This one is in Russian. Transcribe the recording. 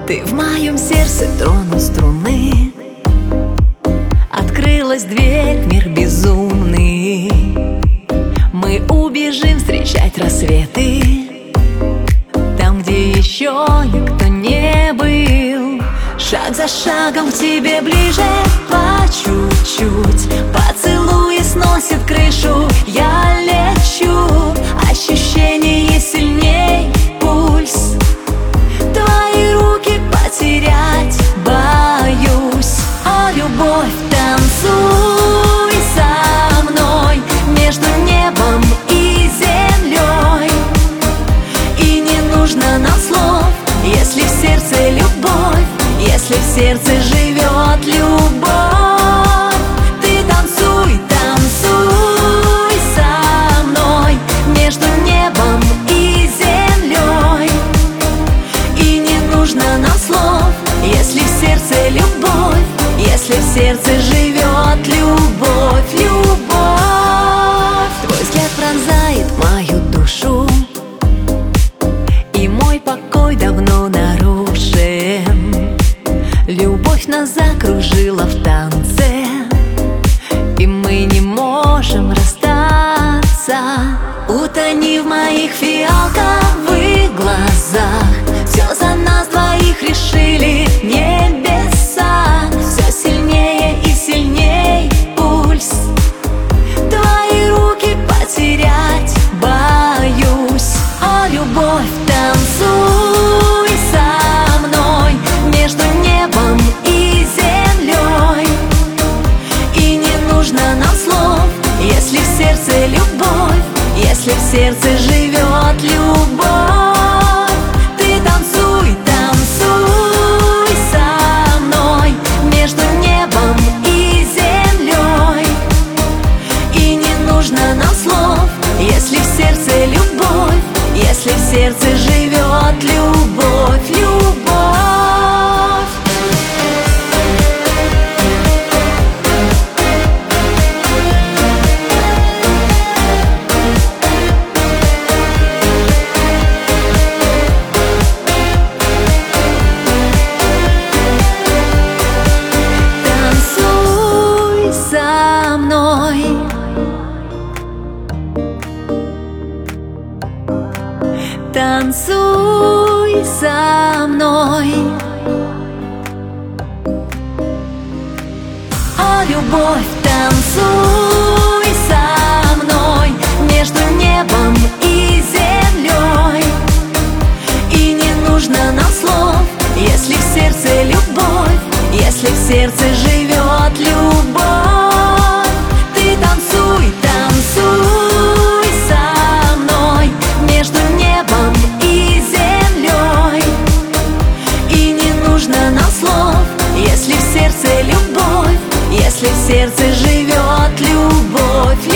Ты в моем сердце тронул струны, открылась дверь в мир безумный. Мы убежим встречать рассветы там, где еще никто не был. Шаг за шагом к тебе ближе, по чуть-чуть. Поцелуи сносят крышу, я лечу. Ощущение сильней, пульс. Твои руки потерять боюсь. О, любовь, танцуй со мной между небом и землей. И не нужно нам слов, если в сердце любовь, если в сердце живет любовь. Ты танцуй, танцуй со мной между небом и землей. И не нужно нам слов, если в сердце любовь, если в сердце живет любовь, любовь. Твой взгляд пронзает мою душу, и мой покой давно нарушен. Любовь нас закружила в танце, и мы не можем расстаться. Утони в моих фиалковых глазах, все за нас двоих решили небеса. Все сильнее и сильней пульс. Твои руки потерять боюсь. О, любовь, танцуй со мной между небом и землей. И не нужно нам слов, если в сердце любовь, если в сердце живет любовь. Ты танцуй, танцуй со мной между небом и землей. И не нужно нам слов, если в сердце любовь, если в сердце живет любовь, любовь. Танцуй со мной. О, любовь, танцуй со мной между небом и землей. И не нужно нам слов, если в сердце любовь, если в сердце живет любовь. Ты танцуй, танцуй со мной между небом и землей. И не нужно нам слов, если в сердце любовь, если в сердце живет любовь.